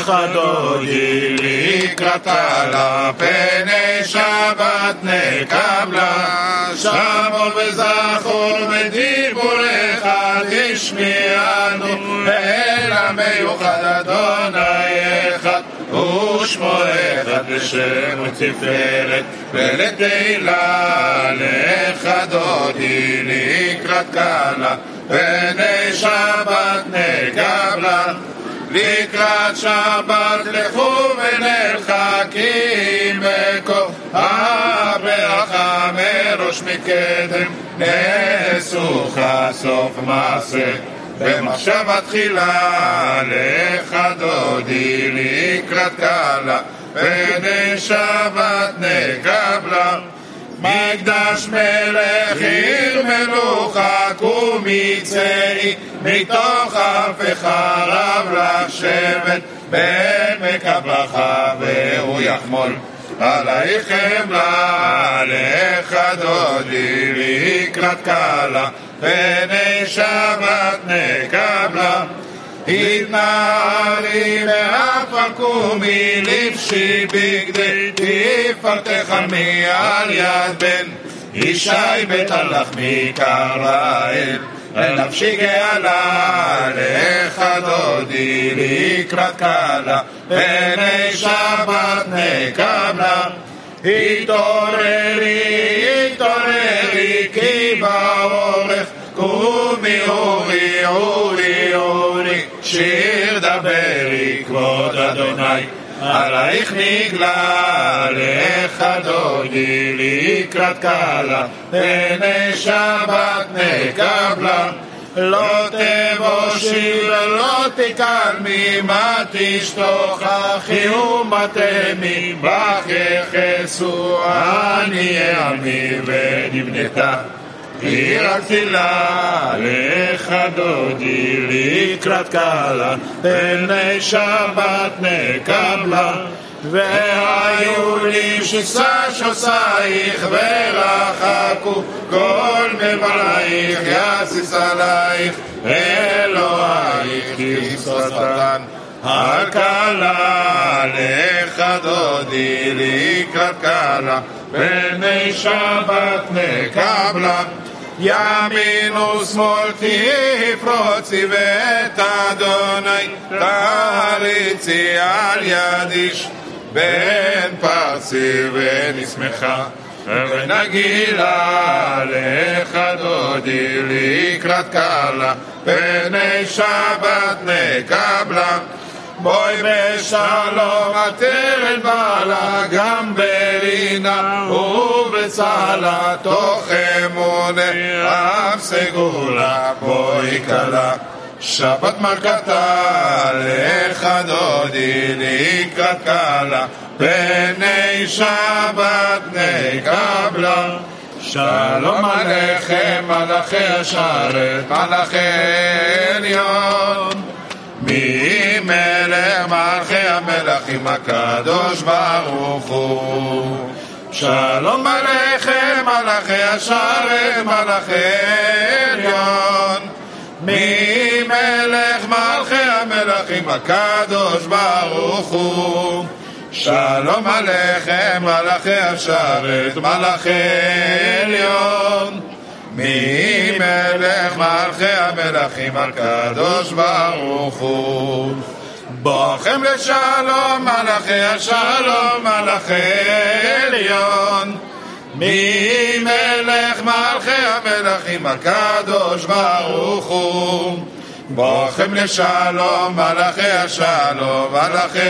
לך דודי לקראת כלה, פני שבת נקבלה. שמור וזכור בדיבורך תשמיענו, אל המיוחד אדוני אחד, ושמו אחד לשם ותפארת ולתהילה. לך דודי לקראת כלה, פני שבת נקבלה. לקראת שבת לכו ונרחקים בקור הברכה מראש מקדם, נסוך סוף מעשה במחשבה תחילה. לך דודי לקראת כלה, פני שבת נקבלה. מקדש מלך עיר מלוכה קומי צאי, מתוך אף חרב לשבת בעמק הברכה, והוא יחמול עלייך חמלה. לך דודי לקראת כלה, פני שבת נקבלה. התנערי מעפר קומי, לבשי בגדי תפארתך מעל יד בן ישי, בית הלחמי קראל נפשי גאלה. לך דודי לקראת כלה, פני שבת נקבלה. התעוררי התעוררי כי באורך, קומי אורי אורי אורי, שיר דברי כבוד אדוני עלייך נגלה. לך דודי לקראת כלה, פני שבת נקבלה. לא תבושי ולא תקלמי, מה תשתוכחי ומה תהמי, בך יחסו עניי עמי ונבנתה עיר התפילה. לך דודי לקראת כלה, פני שבת נקבלה. והיו לי ששושייך ורחקו כל מבלייך, יסיס עלייך אלוהיך כבשרתן על כלה. לך דודי לקראת כלה, פני שבת נקבלה. ימין ושמאל תפרוצי ואת אדוני תריצי על יד איש, בן פרסי ונשמחה ונגילה. לך דודי לקראת כלה, פני שבת נקבלה. בואי בשלום עטרת בעלה, גם ברינה ובצהלה, תוך אמונה אף סגולה. בואי כלה שבת מלכתה, לך דודי לקראת כלה, פני שבת נקבלה. שלום עליכם מלאכי השרת, מלאכי עליון, מי מלך מלכי המלכים הקדוש ברוך הוא. שלום עליכם מלאכי השרת, מלאכי עליון, מי מלך מלכי המלכים הקדוש ברוך הוא. שלום עליכם מלאכי השרת, מלאכי עליון, מי מלך מלכי המלכים הקדוש ברוך הוא. בוכם לשלום מלאכי השלום, מלאכי עליון, מי מלך מלכי המלכים הקדוש ברוך הוא. בוכם לשלום מלאכי השלום, מלאכי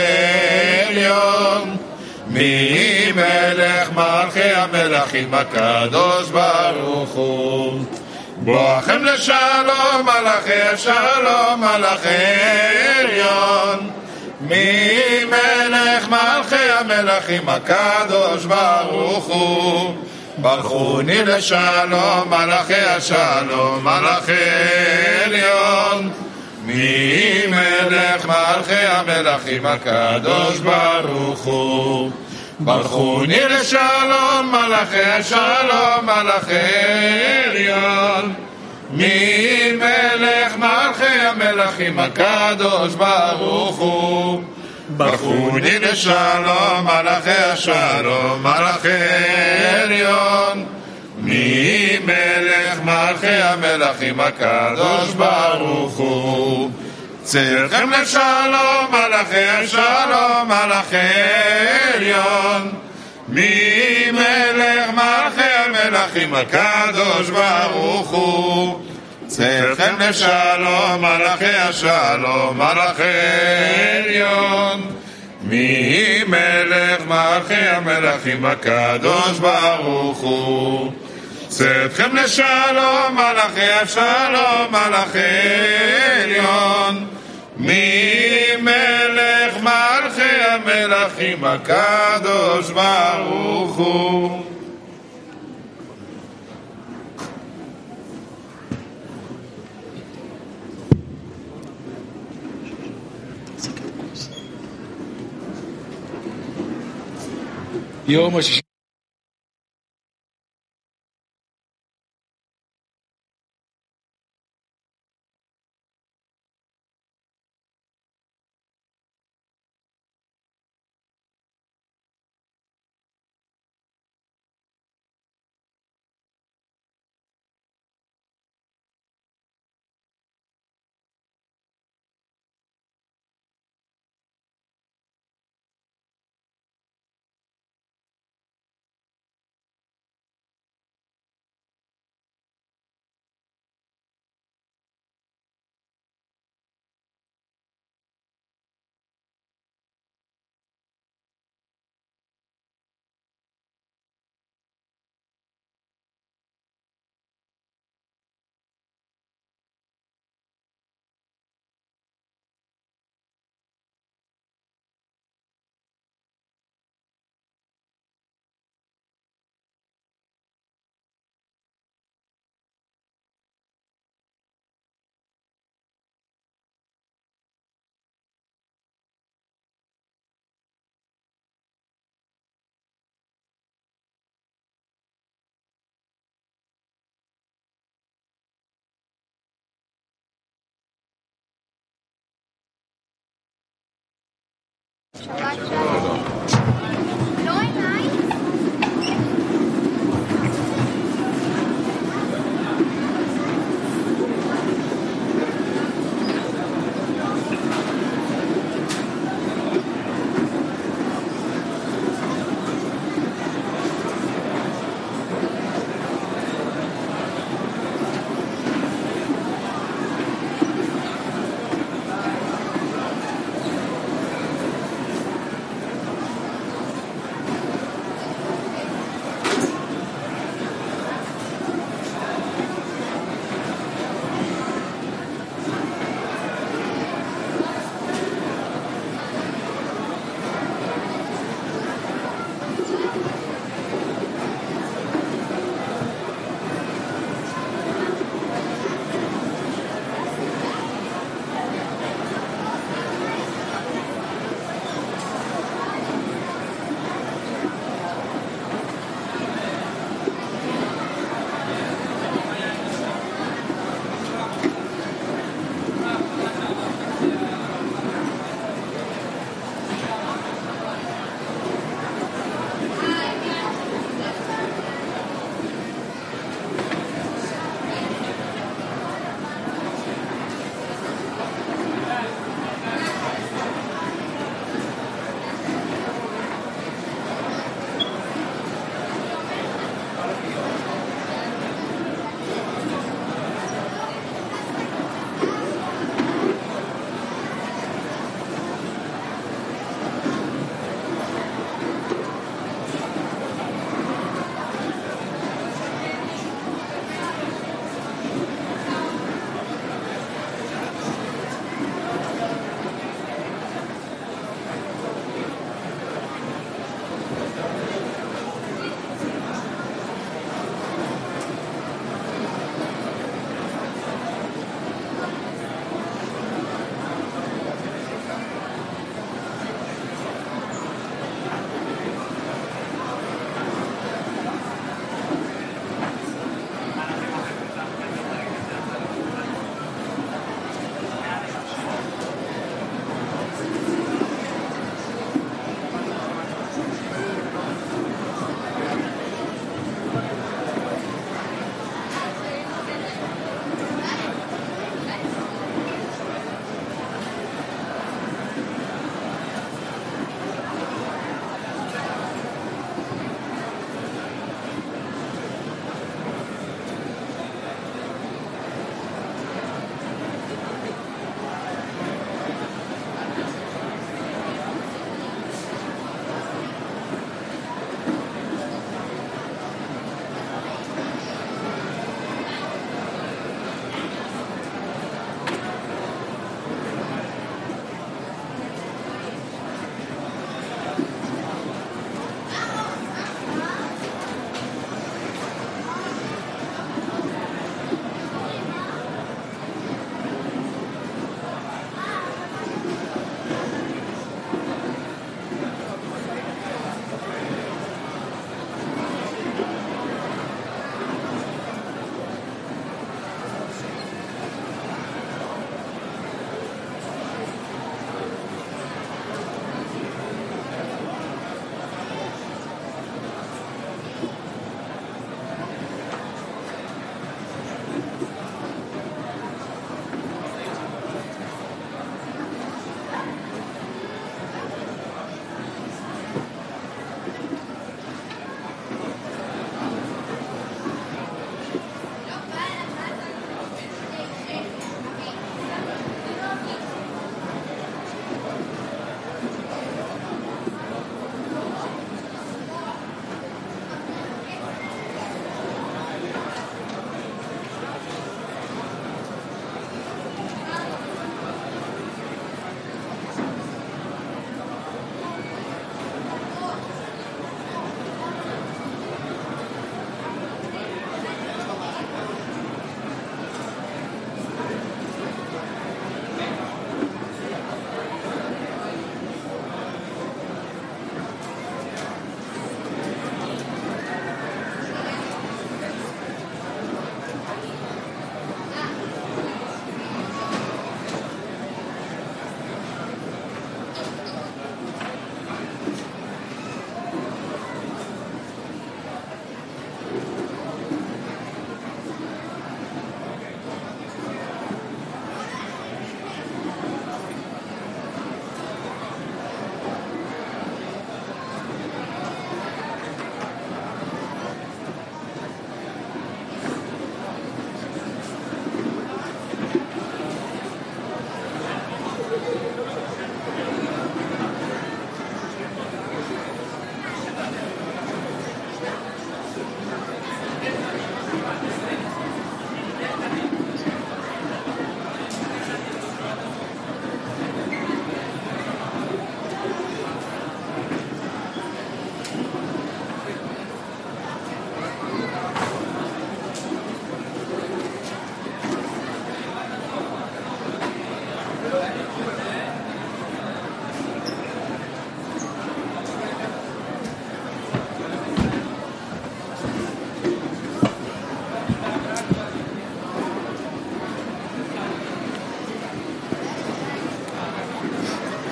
עליון, מי מלך מלכי המלכים הקדוש ברוך הוא. בוכם לשלום מלאכי השלום, מלאכי עליון, מי מלך מלכי המלכים הקדוש ברוך הוא. ברכוני לשלום מלאכי השלום, מלאכי עליון, מי מלך מלכי המלכים הקדוש ברוך הוא. ברכוני לשלום מלאכי השלום, מלאכי עליון, מי מלך מלכי המלכים הקדוש ברוך הוא. ברכוני לשלום, מלאכי השלום, מלאכי עליון. מי מלך מלכי המלכים הקדוש ברוך הוא. צאתכם לשלום, מלאכי השלום, מלאכי עליון. מי מלך מלכי המלכים הקדוש ברוך הוא. צאתכם לשלום, מלאכי השלום, מלאכי עליון. מי מלך מלכי המלכים הקדוש ברוך הוא. צאתכם לשלום, מלאכי השלום, מלאכי עליון. מי מלך מלכי המלכים הקדוש ברוך הוא. יום השישי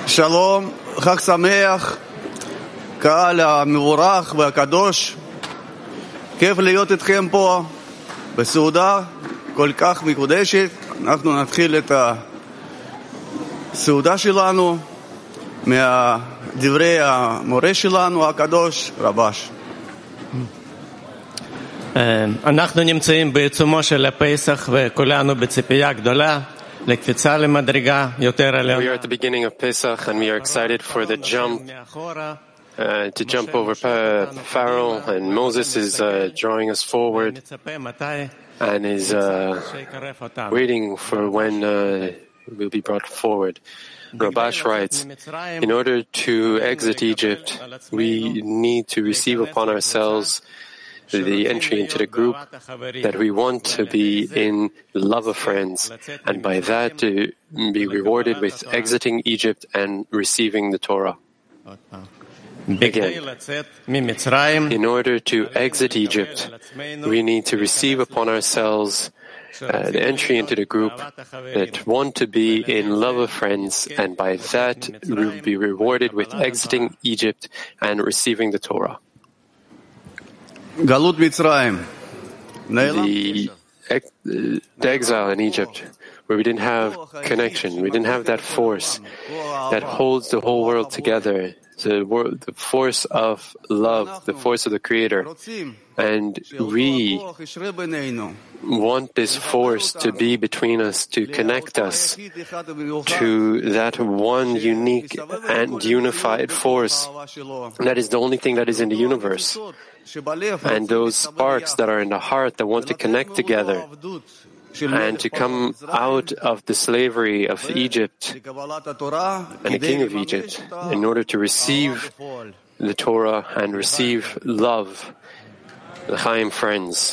שלום, חג שמח, קהל המבורך והקדוש. כיף להיות איתכם פה בסעודה כל כך מקודשת. אנחנו נתחיל את הסעודה שלנו מדברי המורה שלנו הקדוש, רבש. אנחנו נמצאים בעיצומו של הפסח וכולנו בציפייה גדולה לקפיצה למדרגה יותר עליונה. We are at the beginning of Pesach and we are excited for the jump to jump over Pharaoh, and Moses is drawing us forward and is waiting for when we'll be brought forward. Rabash writes, in order to exit Egypt, we need to receive upon ourselves the entry into the group that we want to be in the love of friends, and by that to be rewarded with exiting Egypt and receiving the Torah. Again, in order to exit Egypt, we need to receive upon ourselves the entry into the group that want to be in love of friends, and by that we'll be rewarded with exiting Egypt and receiving the Torah. The exile in Egypt, where we didn't have connection, we didn't have that force that holds the whole world together, the force of love, the force of the Creator. And we want this force to be between us, to connect us to that one unique and unified force. That is the only thing that is in the universe. And those sparks that are in the heart that want to connect together and to come out of the slavery of Egypt and the king of Egypt in order to receive the Torah and receive love, the Chaim friends.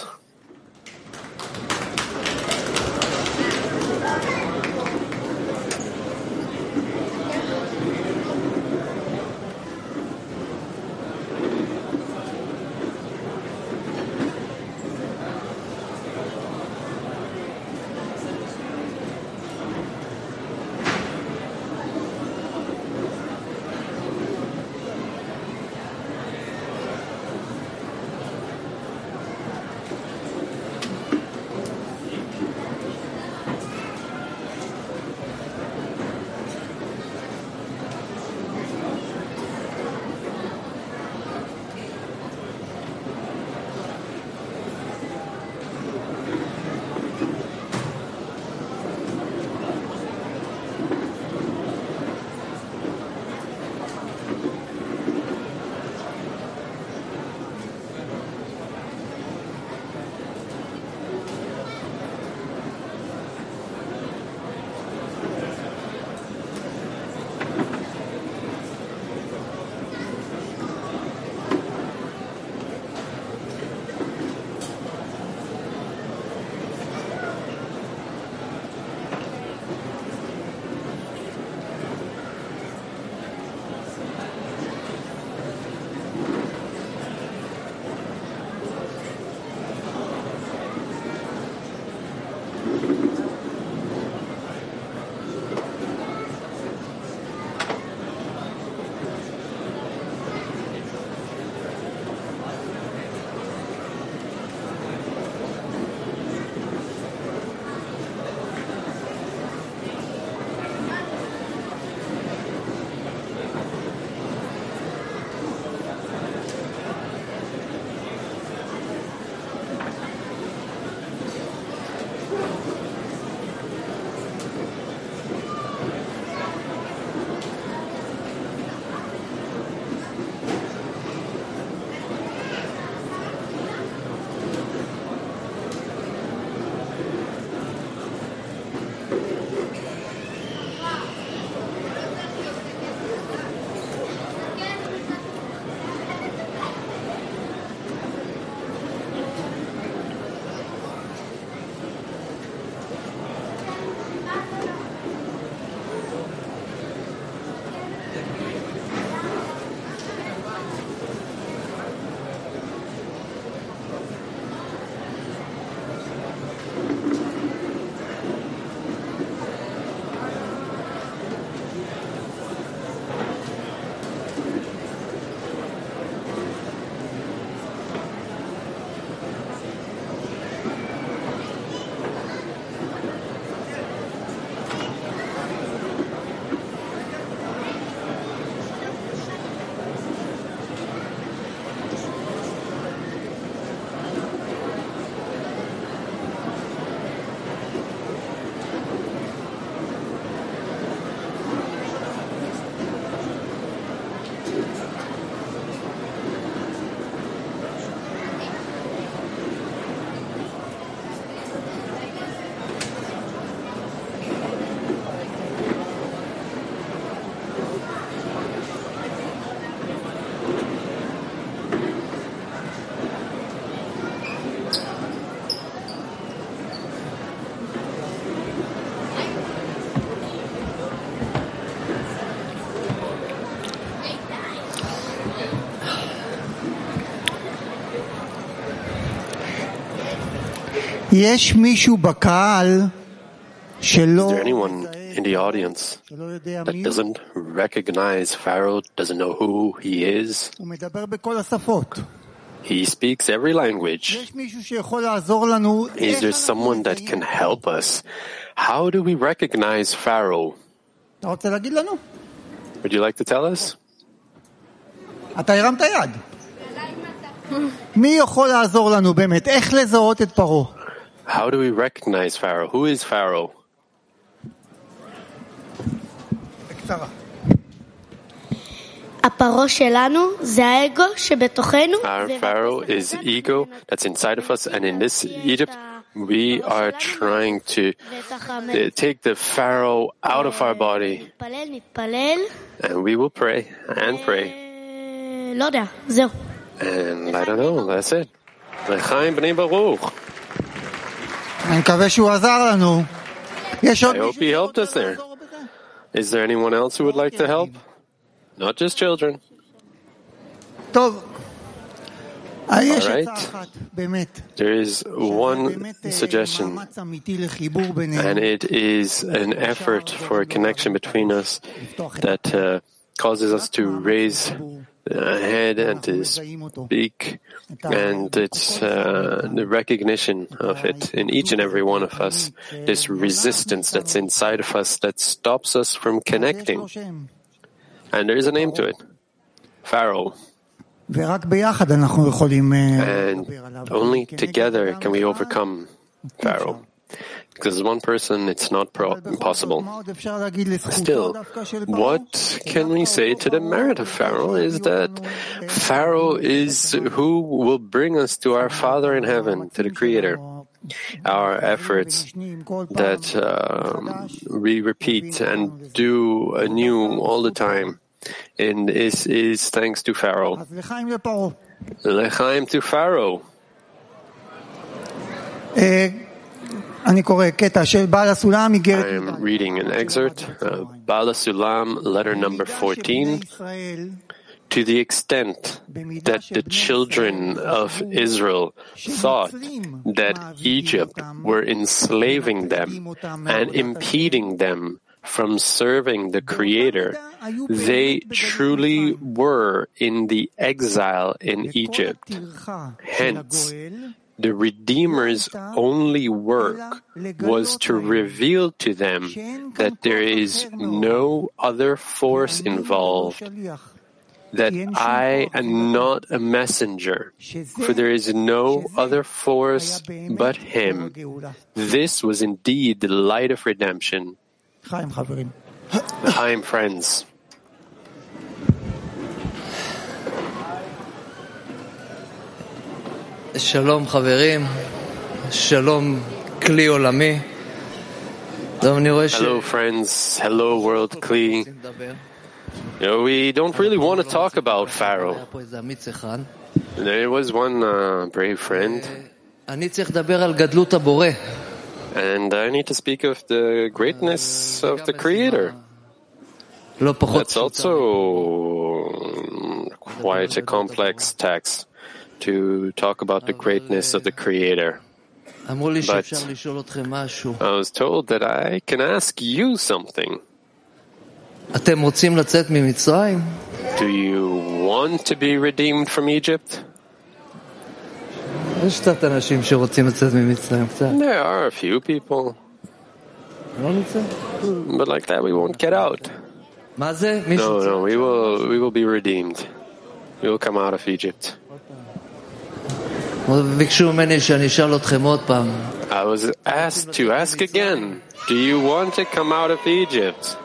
יש מישהו בקהל שלא... Is there anyone in the audience that doesn't recognize Pharaoh, doesn't know who he is? הוא מדבר בכל השפות. He speaks every language. יש מישהו שיכול לעזור לנו... Is there someone that can help us? How do we recognize Pharaoh? אתה רוצה להגיד לנו? Would you like to tell us? אתה הרמת יד. מי יכול לעזור לנו באמת? איך לזהות את פרעה? How do we recognize Pharaoh? Who is Pharaoh? בקצרה. הפרעה שלנו זה האגו שבתוכנו. Our Pharaoh is ego that's inside of us, and in this Egypt, we are trying to take the Pharaoh out of our body, and we will pray and pray. לא יודע, זהו. And I don't know, that's it. L'chaim b'nei Baruch. אני מקווה שהוא עזר לנו. יש עוד I hope he helped us there. Is there anyone else who would like to help? Not just children. טוב. יש All right. הצעה אחת, באמת. There is one suggestion, מאמץ אמיתי לחיבור בינינו. and it is an effort for a connection between us that causes us to raise a head and to speak, and it's the recognition of it in each and every one of us, this resistance that's inside of us that stops us from connecting. And there is a name to it, Pharaoh. ורק ביחד אנחנו יכולים And only together can we overcome Pharaoh. Because as one person, it's not possible. Still, what can we say to the merit of Pharaoh is that Pharaoh is who will bring us to our Father in heaven, to the Creator. Our efforts that we repeat and do anew all the time, and is thanks to Pharaoh. L'chaim to Pharaoh. I am reading an excerpt, Bala Sulam, letter number 14. To the extent that the children of Israel thought that Egypt were enslaving them and impeding them from serving the Creator, they truly were in the exile in Egypt. Hence, the Redeemer's only work was to reveal to them that there is no other force involved, that I am not a messenger, for there is no other force but Him. This was indeed the light of redemption. L'chaim, friends. שלום חברים, שלום כלי עולמי. Hello friends, hello world Kli. We don't really want to talk about Pharaoh. There was one brave friend, and I need to speak of the greatness of the Creator. That's also quite a complex text to talk about the greatness of the Creator. But I was told that I can ask you something. Do you want to be redeemed from Egypt? There are a few people, but like that we won't get out. No, we will be redeemed. We will come out of Egypt. I was asked to ask again, do you want to come out of Egypt?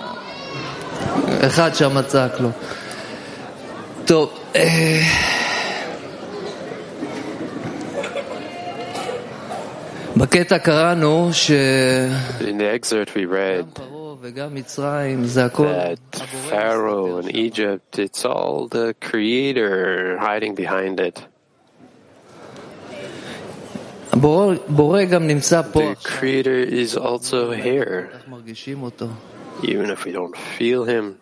In the excerpt we read that Pharaoh and Egypt, it's all the Creator hiding behind it. The Creator is also here, even if we don't feel Him.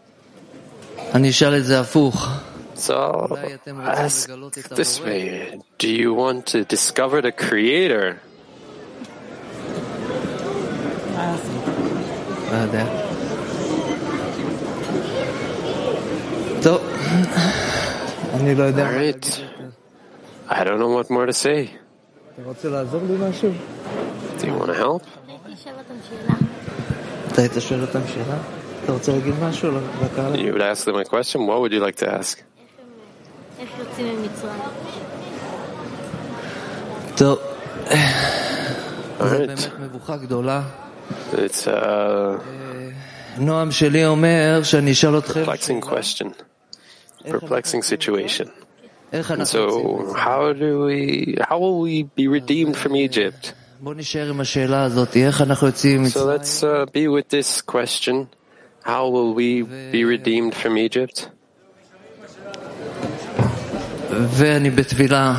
So I'll ask this way, do you want to discover the Creator לא יודע. טוב, אני לא יודע. Alright. I don't know what more to say. אתה רוצה לעזור לי משהו? Do you want to help? אתה היית שואל אותם שאלה? אתה רוצה להגיד משהו לקהל? You would ask them a question. What would you like to ask? איך יוצאים ממצרים? טוב, זה Alright. באמת מבוכה גדולה. It's נועם שלי אומר שאני אשאל אתכם perplexing question, perplexing situation. איך And אנחנו יוצאים? so, how will we be redeemed from Egypt? בוא נשאר עם השאלה הזאת, איך אנחנו יוצאים So ממצרים? let's be with this question. How will we be redeemed from Egypt? ואני בתפילה.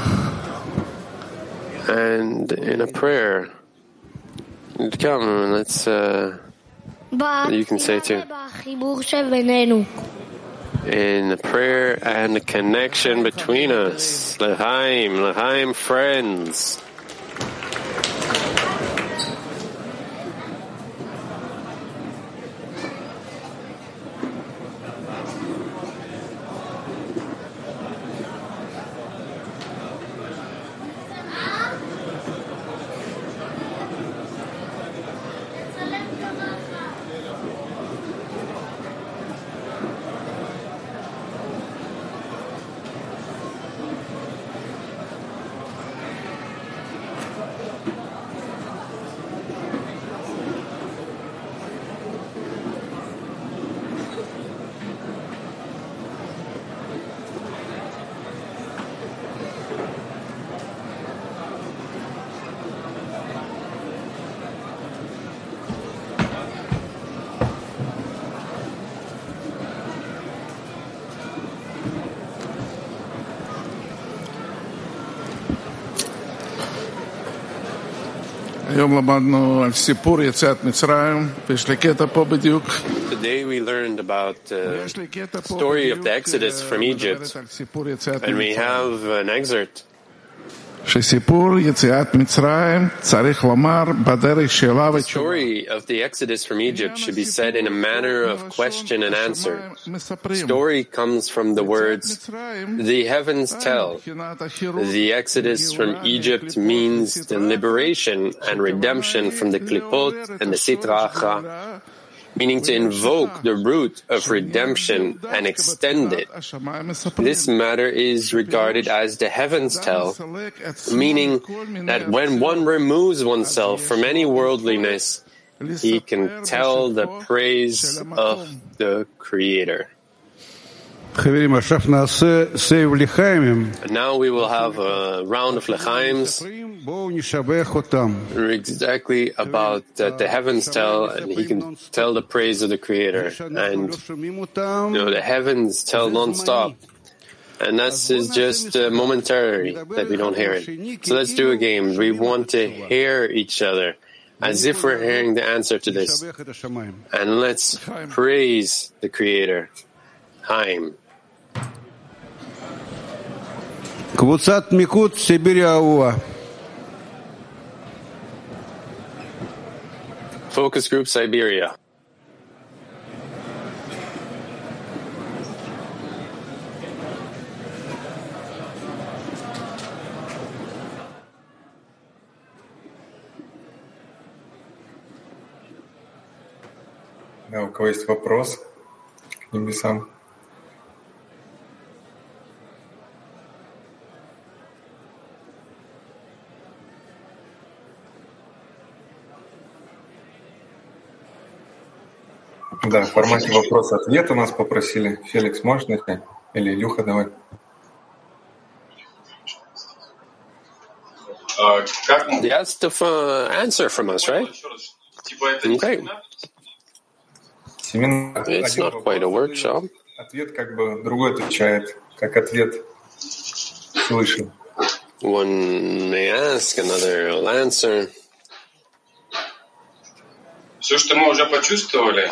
And in a prayer, come, let's, you can say too. בחיבור שבינינו. In a prayer and a connection between us. L'chaim, friends. היום למדנו על סיפור יציאת מצרים, ויש לי קטע פה בדיוק. Today we learned about the story of the Exodus from Egypt, and we have an excerpt. שסיפור יציאת מצרים צריך לומר בדרך שאלה The ותשובה. story of the Exodus from Egypt should be said in a manner of question and answer. Story comes from the words, the heavens tell. The Exodus from Egypt means the liberation and redemption from the klipot and the sitra achra, meaning to invoke the root of redemption and extend it. This matter is regarded as the heavens tell, meaning that when one removes oneself from any worldliness, he can tell the praise of the Creator. חברים, עכשיו נעשה סבב לחיימים. And now we will have a round of lechaims, בואו נשבח אותם. exactly about that the heavens tell, and he can tell the praise of the Creator. And the heavens tell non-stop. And this is just momentary that we don't hear it. So let's do a game. We want to hear each other as if we're hearing the answer to this. And let's praise the Creator. Chaim. קבוצת מיקוד סיביר האהובה. Focus Group Siberia. Да, у кого есть вопрос к небесам? Да, в формате вопрос-ответ у нас попросили. Феликс, можешь начать? Или Илюха, давай. That's the answer from us, right? Okay. It's not quite a workshop. Ответ как бы другой отвечает, как ответ слышен. One may ask, another will answer. Все, что мы уже почувствовали,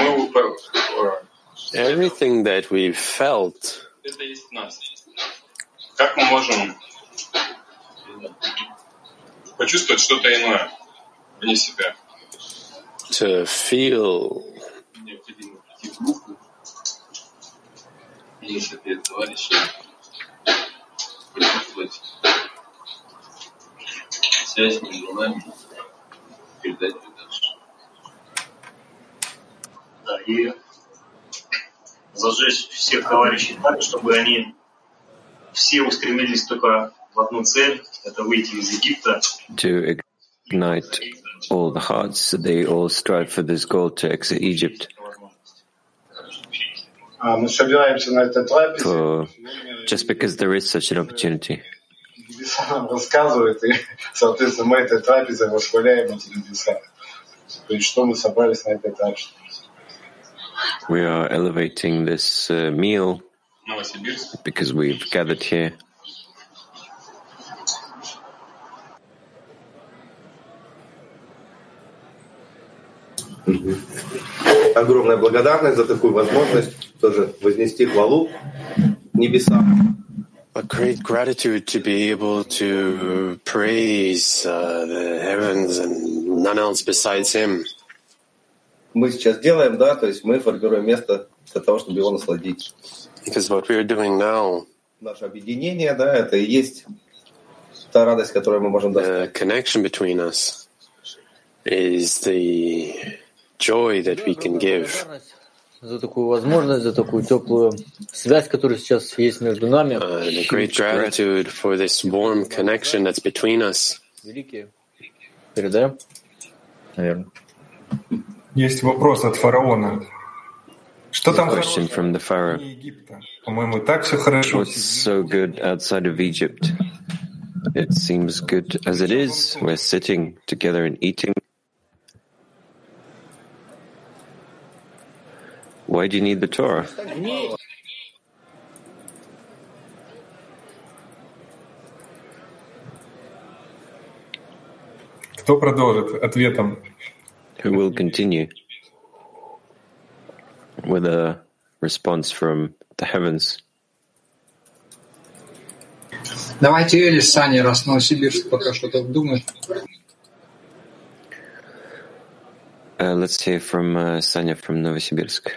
Everything that we felt, это есть нас. Как мы можем почувствовать что-то иное вне себя? to feel. И зажечь всех товарищей так, чтобы они все устремились только в одну цель – это выйти из Египта. To ignite all the hearts, so they all strive for this goal to exit Egypt. Мы собираемся на этой трапезе. For just because there is such an opportunity. Небеса нам рассказывают, и, соответственно, мы этой трапезой восхваляем эти небеса. То есть, что мы собрались на этой трапезе. We are elevating this meal because we've gathered here. Огромная благодарность за такую возможность тоже вознести хвалу небесам. A great gratitude to be able to praise the heavens and none else besides Him. Мы сейчас делаем, да, то есть мы формируем место для того, чтобы его насладить. Because what we are doing now, наше объединение, да, это и есть та радость, которую мы можем дать. The connection between us is the joy that we can give. За такую возможность, за такую теплую связь, которая сейчас есть между нами. And a great gratitude for this warm connection that's between us. Великие. Передаем? Наверное. Есть вопрос от фараона. Что там Question from the Pharaoh. Египта? По-моему, так все хорошо. What's so good outside of Egypt? It seems good as it is. We're sitting together and eating. Why do you need the Torah? Кто продолжит ответом? Who will continue with a response from the heavens? Давайте Элис, Саня, раз Новосибирск пока что-то думает. Let's hear from Sanya from Novosibirsk.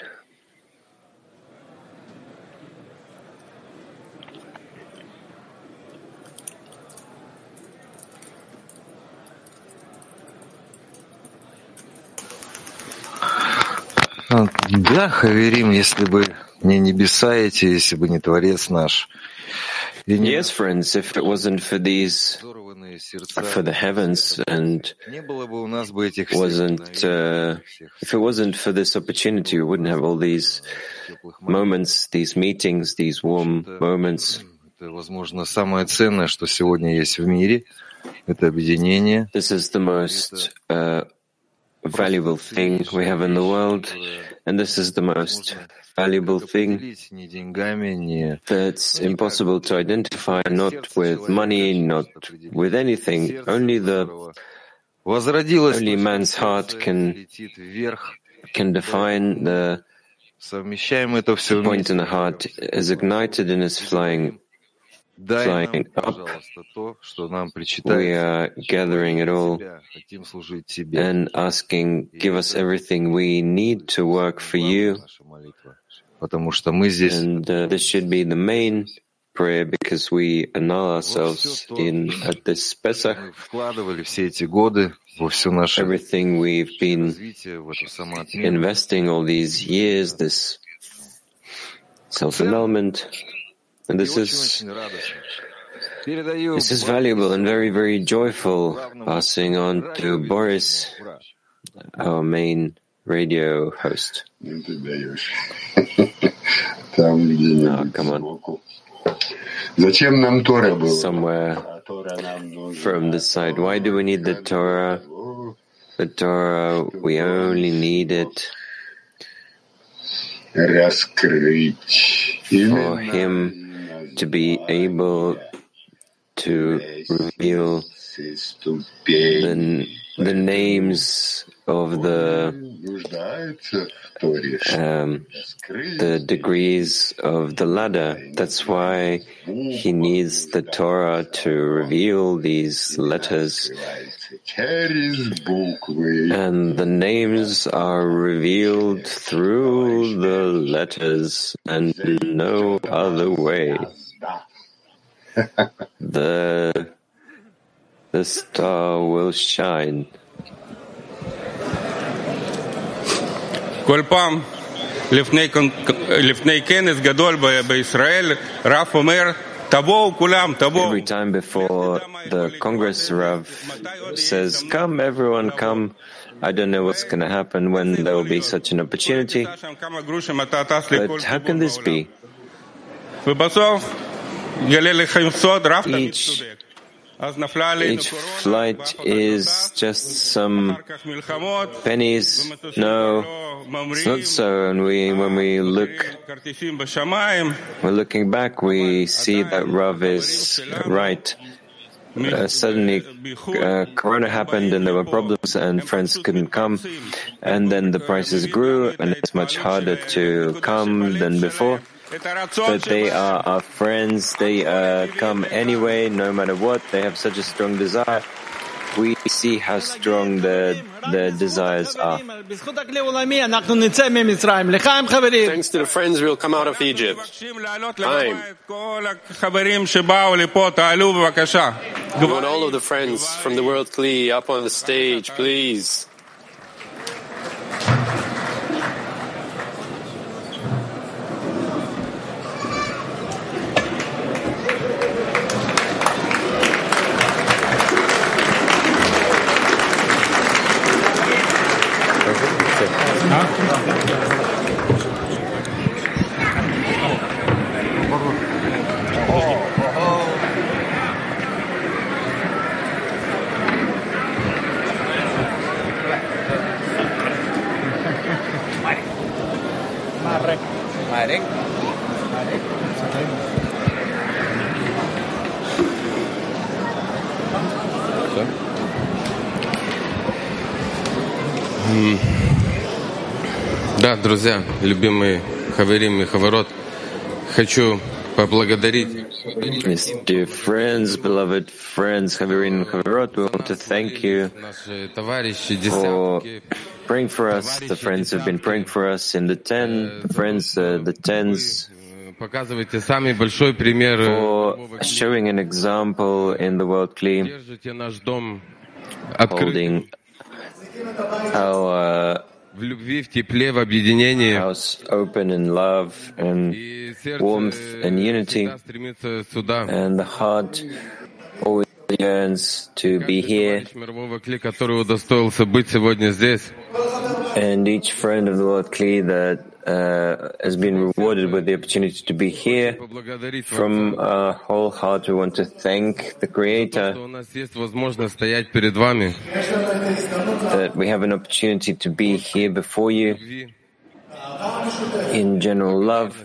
Да, Хаверим, если бы не небеса эти, если бы не Творец наш. Yes, friends, if it wasn't for these, for the heavens, and if it wasn't for this opportunity, we wouldn't have all these moments, these meetings, these warm moments. Это, возможно, самое ценное, что сегодня есть в мире, это объединение. This is the most valuable thing we have in the world, and this is the most valuable thing that's impossible to identify, not with money, not with anything. Only man's heart can define the point in the heart is ignited and is flying up. We are gathering it all and asking, give us everything we need to work for you. And this should be the main prayer because we annul ourselves at this Pesach. Everything we've been investing all these years, this self-annulment, and this is valuable and very, very joyful. Passing on to Boris, our main radio host. Come on. Somewhere from this side. Why do we need the Torah? The Torah, we only need it for Him to be able to reveal the names of the degrees of the ladder. That's why he needs the Torah to reveal these letters. And the names are revealed through the letters and no other way. The star will shine. כל פעם לפני כנס גדול בישראל, רב אומר, תבואו כולם, תבואו. Every time before the Congress, Rav says, come, everyone, come. I don't know what's going to happen when there will be such an opportunity. But how can this be? Each flight is just some pennies. No, it's not so. And when we look, we're looking back, we see that Rav is right. Suddenly, Corona happened and there were problems and friends couldn't come. And then the prices grew and it's much harder to come than before. But they are our friends. They come anyway, no matter what. They have such a strong desire. We see how strong their desires are. Thanks to the friends, we'll come out of Egypt. Time. We want all of the friends from the World Kli up on the stage, please. Да, друзья, любимые хаверим и хаверот, хочу поблагодарить. Yes, dear friends, beloved friends, Haverin and Haverot, we want to thank you for praying for us. The friends have been praying for us in the 10, the friends, the 10s, for showing an example in the World Kli, holding our house open in love and warmth and unity, and the heart always yearns to be here. And each friend of the World Kli that has been rewarded with the opportunity to be here, from our whole heart we want to thank the Creator that we have an opportunity to be here before you in general love,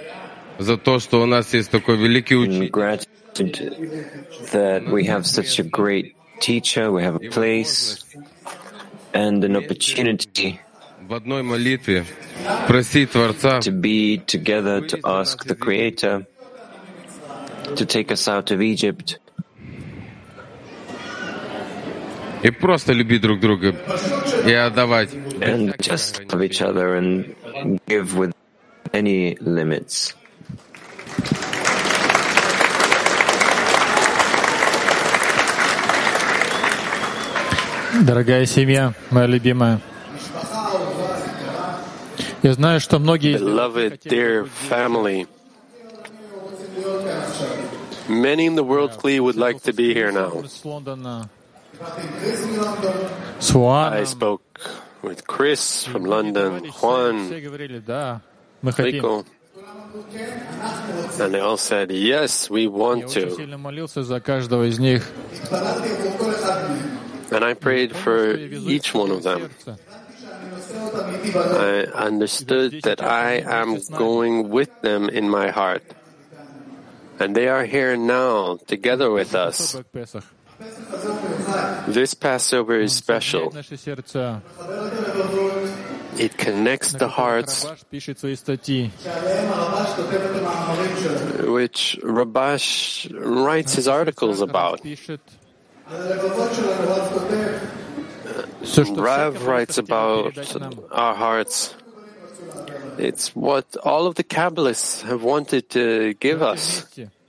in gratitude that we have such a great teacher, we have a place and an opportunity to be together, to ask the Creator to take us out of Egypt. And just love each other and give with any limits. Дорогая семья, моя любимая, я знаю, что многие из Beloved, dear family, many in the World Kli would like to be here now. I spoke with Chris from London, Juan, Rico, and they all said, yes, we want to. And I prayed for each one of them. I understood that I am going with them in my heart. And they are here now, together with us. This Passover is special. It connects the hearts, which Rabash writes his articles about. Rav writes about our hearts. It's what all of the Kabbalists have wanted to give us.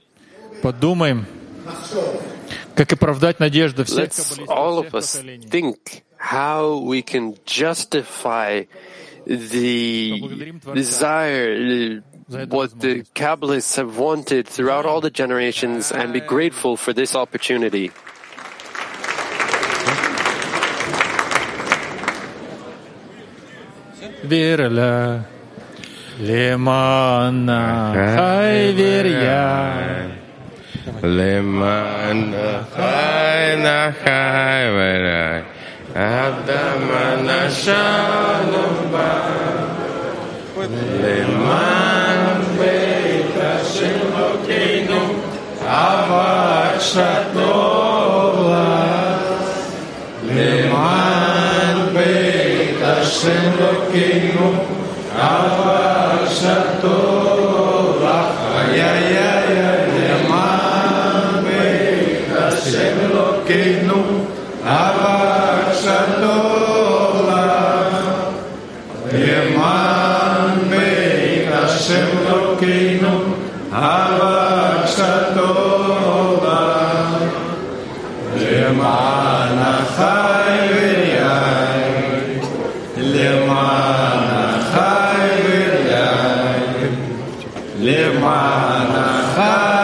Let's all of us think how we can justify the desire, what the Kabbalists have wanted throughout all the generations, and be grateful for this opportunity. Leman chai na chai v'rai Adam anashanu ba Leman beit Hashem Elokeinu Ava Shatova Leman beit Hashem Elokeinu Ava Shatova Hashem Elokeinu, Ava Shatova, Leman Beit Hashem Elokeinu, Ava Shatova, Leman Achai v'yayin, Leman Achai v'yayin, Leman Achai.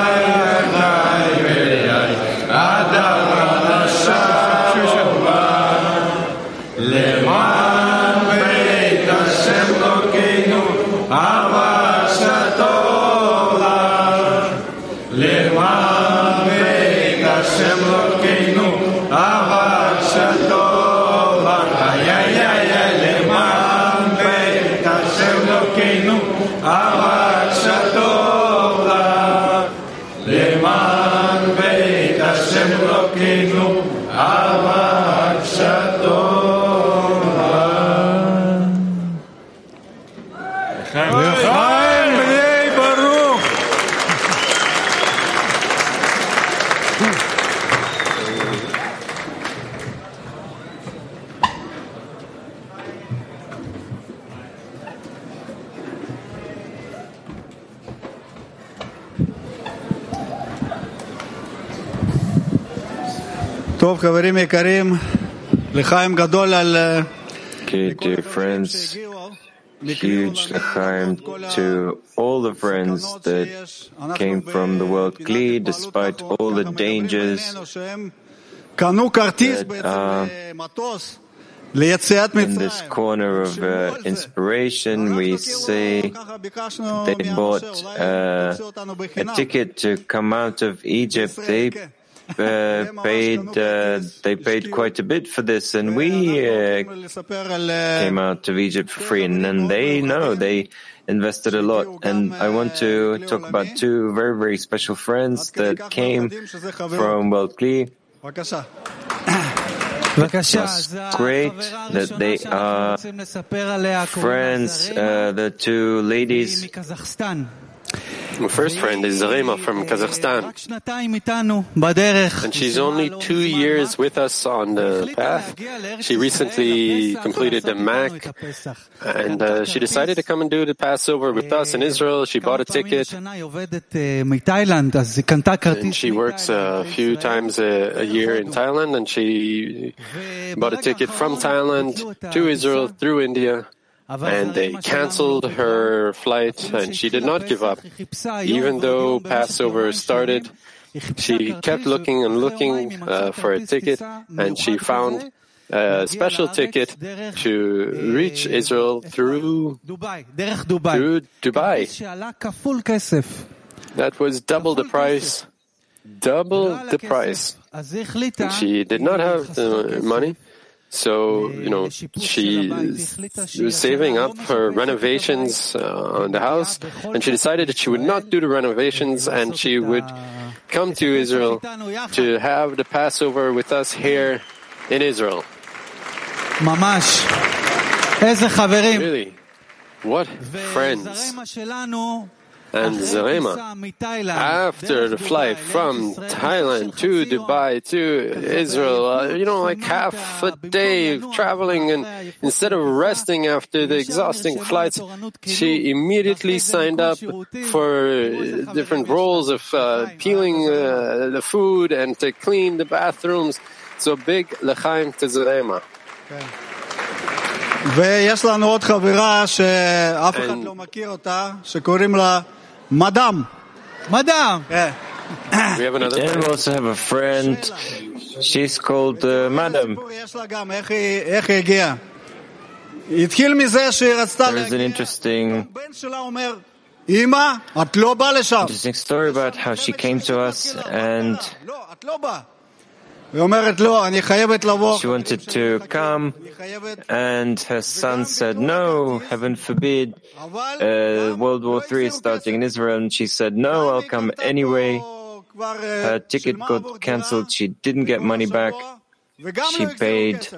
Okay, dear friends, huge l'chaim to all the friends that came from the World Kli, despite all the dangers that are in this corner of inspiration. We say they bought a ticket to come out of Egypt. They paid quite a bit for this, and we came out of Egypt for free, and then they know they invested a lot. And I want to talk about two very, very special friends that came from World Kli. It's great that they are friends, the two ladies. My first friend is Zarema from Kazakhstan, and she's only 2 years with us on the path. She recently completed the MAC, and she decided to come and do the Passover with us in Israel. She bought a ticket, and she works a few times a year in Thailand, and she bought a ticket from Thailand to Israel through India. And they canceled her flight, and she did not give up. Even though Passover started, she kept looking and looking for a ticket, and she found a special ticket to reach Israel through Dubai. That was double the price. And she did not have the money. So, she was saving up her renovations on the house, and she decided that she would not do the renovations, and she would come to Israel to have the Passover with us here in Israel. ממש. איזה חברים. Really, what friends. And Zarema, after the flight from Thailand to Dubai to Israel, like half a day traveling, and instead of resting after the exhausting flights, she immediately signed up for different roles of peeling the food and to clean the bathrooms. So big l'chaim to Zarema. ויש לנו עוד חברה שאף אחד לא מכיר אותה, שקוראים לה Madam. Madam. We have another and we also have a friend. She's called Madam. איך היא הגיעה? התחיל מזה שהיא רצתה There is an interesting אמא, את לא באה לשם. interesting story about how she came to us and את לא באה. היא אומרת לא, אני חייבת לבוא. She wanted to come and her son said no, heaven forbid. World War III is starting in Israel and she said no, I'll come anyway. Her ticket got cancelled, she didn't get money back. She paid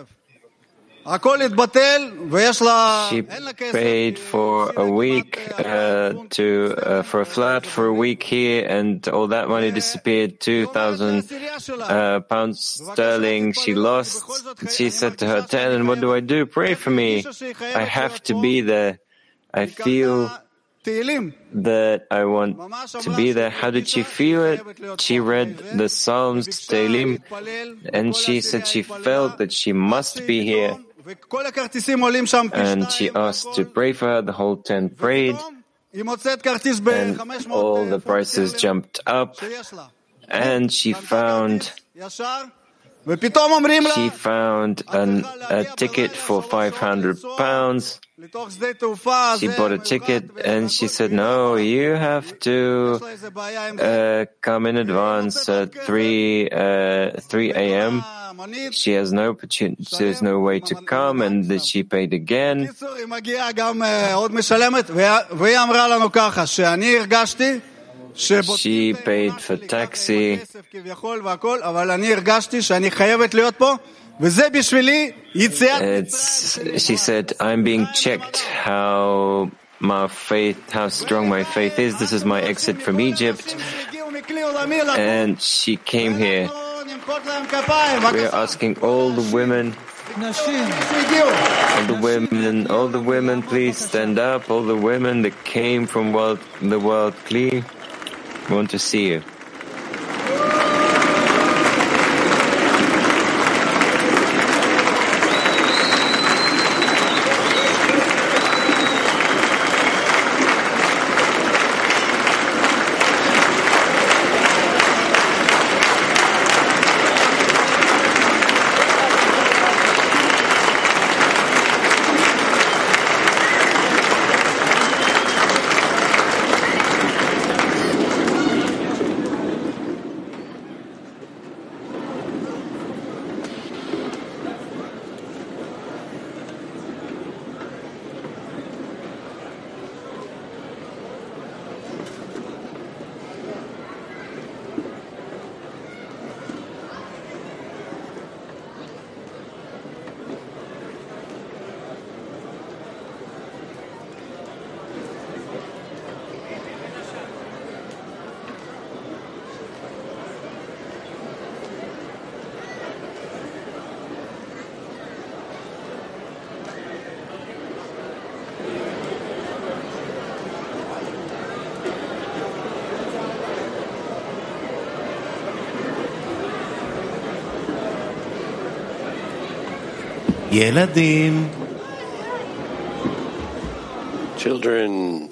for a week for a flat for a week here, and all that money disappeared. 2,000 pounds sterling she lost. She said to her tenant, what do I do? Pray for me. I have to be there. I feel that I want to be there. How did she feel it? She read the Psalms, Tehillim, and she said she felt that she must be here. And she asked to pray for her. The whole tent prayed, and all the prices jumped up. And she found a ticket for £500. She bought a ticket and she said, no, you have to come in advance at 3 a.m. She has no opportunity, there's no way to come, and then she paid again. She paid for taxi. She said, I'm being checked how strong my faith is. This is my exit from Egypt. And she came here. We are asking all the women, please stand up. All the women that came from the world clean. We want to see you. ילדים. Children.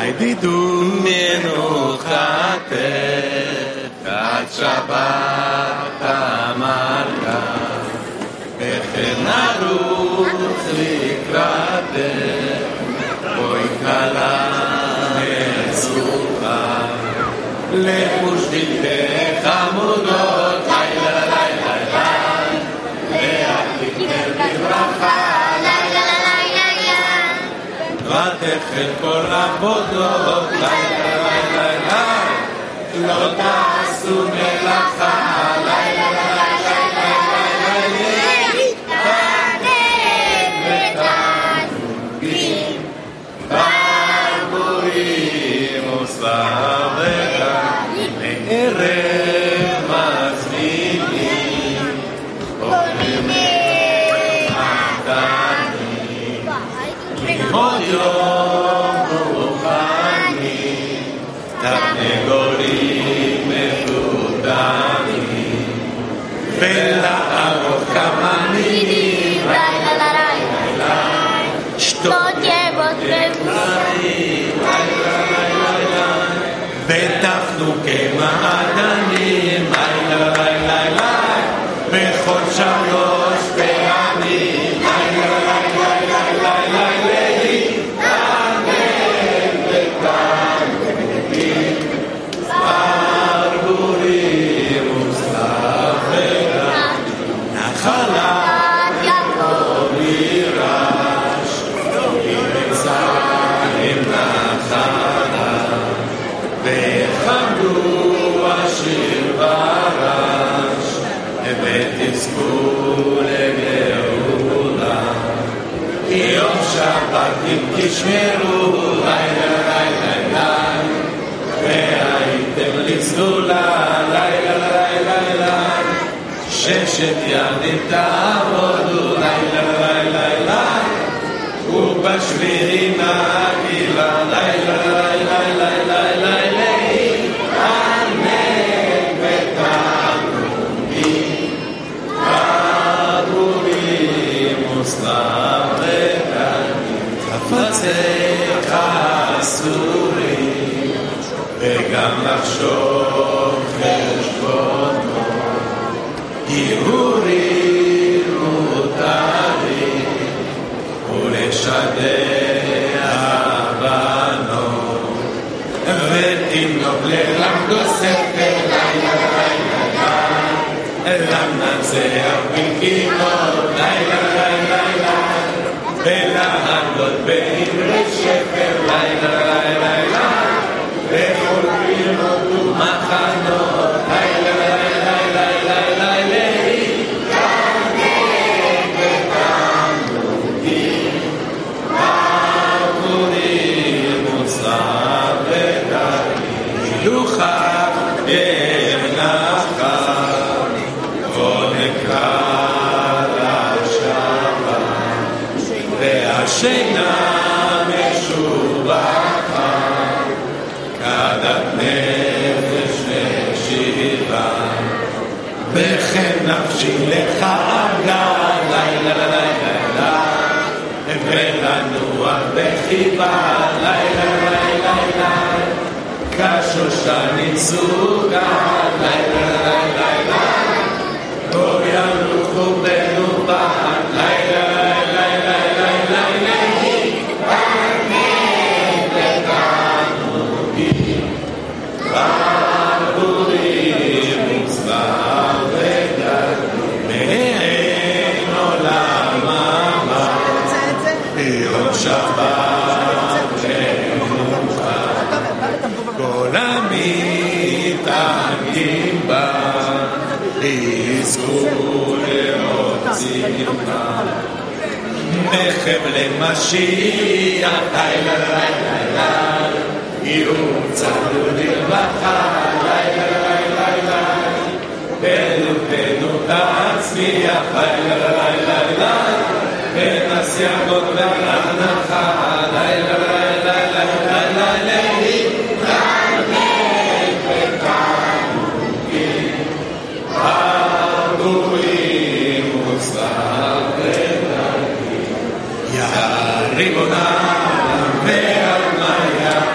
מנוחתך עד שבת המלכה, וכן נרוץ לקראתך, בואי כלה נצוחה, לכו שביתך חמודות, לילה לילה לילה, להדליקם בברכה, לילה לילה לילה, ותחל כל עבודות, לילה לילה לילה, לא תעשו מלאכה, לילה לילה ערב מזמינים, אוכלים מתנים, עוד יום רוחני, תרנגולים מפותנים, ולערוך כמה מינים, לילה לילה, שתות יבות מבוזרים, לילה לילה, ותפנו כמעדנים, לילה לילה לילה, בכל 3 פעמים, לילה לילה לילה לילה, תענן ותענוגים, ברבורים וסלברה, נחלת יעקב יירש, מצרים נחלה, וחמדו השיר ברש, ותזכו לגאולה, כי יום שבת אם תשמרו, לילה לילה לילה, והייתם לסגולה, לילה לילה לילה, 6 ימים תעבודו, לילה לילה לילה, ובשביעי נגילה, לילה לילה לילה לילה, תענן ותענוגים, ברבורים וסלבנים, חפציך אסורים, וגם לחשוב חשבונו, הרהורים מותרים, ולשדע בנות, ותינוק ללמדו ספר, לילה לילה, למנצח בנגינות, לילה לילה, ולהגות באמרי שפר, לילה לילה, בכל פינות ומחנות, לילה לילה לילה, תענן ותענוגים, ברבורים וסלבנים, שלוחה ימנחה, ונקרא לשבת, והשינה משובחה, כדת נפש נשיבה, וכן נפשי לך ארגה, לילה לילה לילה, ולנוע בחיבה, לילה לילה לילה, כשושנים סוגה, לילה לילה לילה, בוא ינוחו בנובה, לילה לילה לילה, תענן ותענוגים, ברבורים וסלבנים, מעין עולם הבא, יום שבת ומנוחה, כל המתענגים בה, יזכו להוציא שמחה, מחבלי משיח, לילה לילה לילה, יוצאנו לרווחה, לילה לילה לילה, בלבנו תצמיח, לילה לילה לילה, ונסיעגות והנחה, לילה לילה לילה לילה, תענן ותענוגים, ברבורים וסלבנים, יא ריבונה ועלמיה,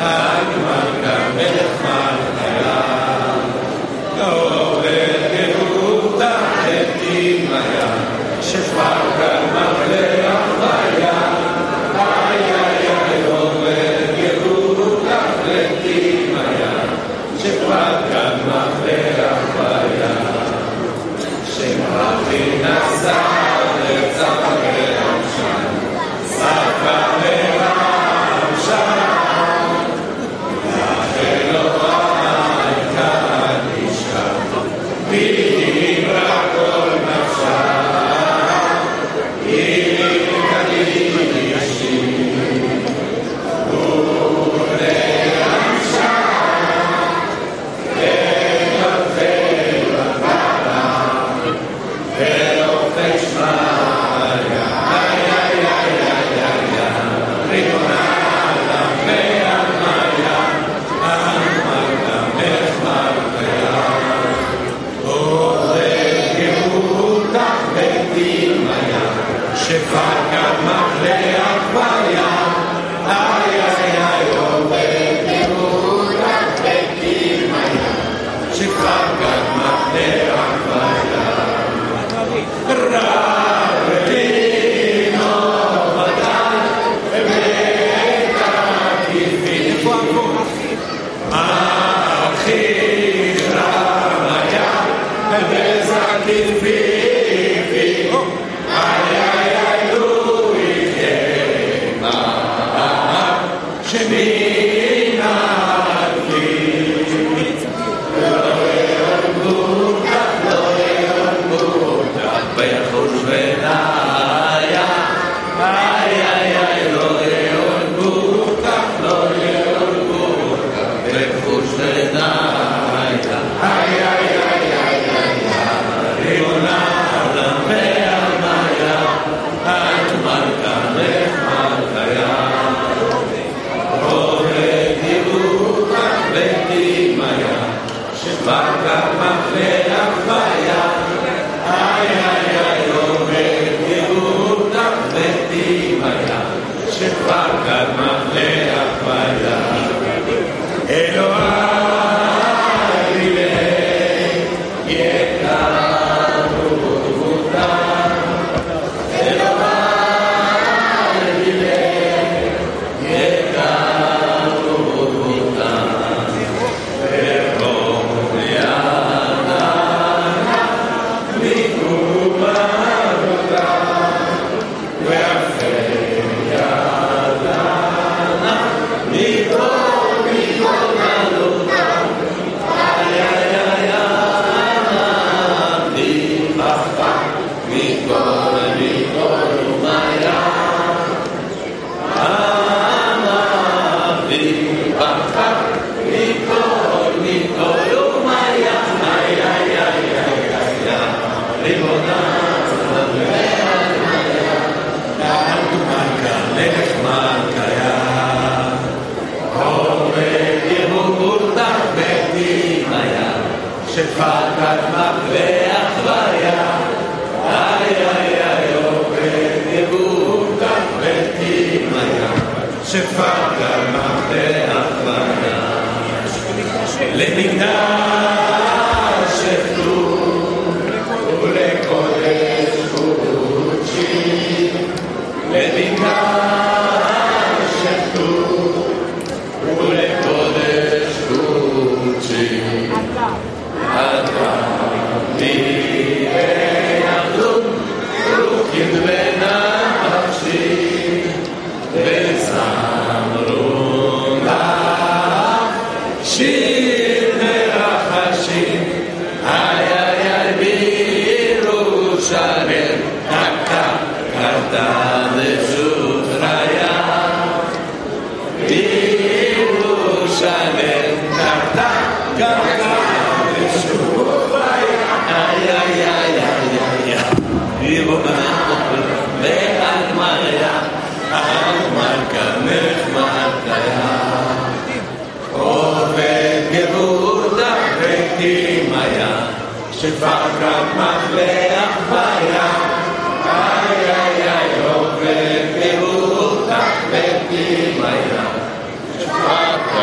Shefaka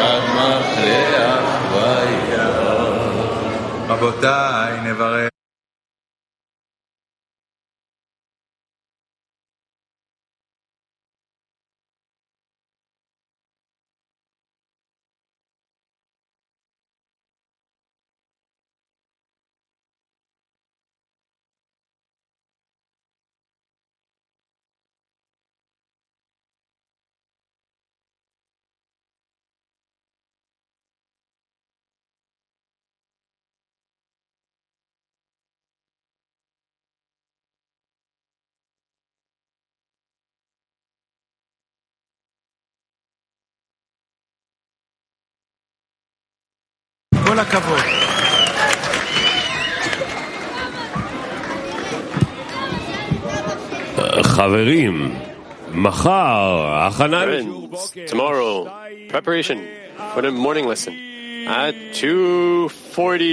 רבותיי, נברך. כל הכבוד. חברים, מחר, הכנה tomorrow, preparation for the morning lesson at 2:40.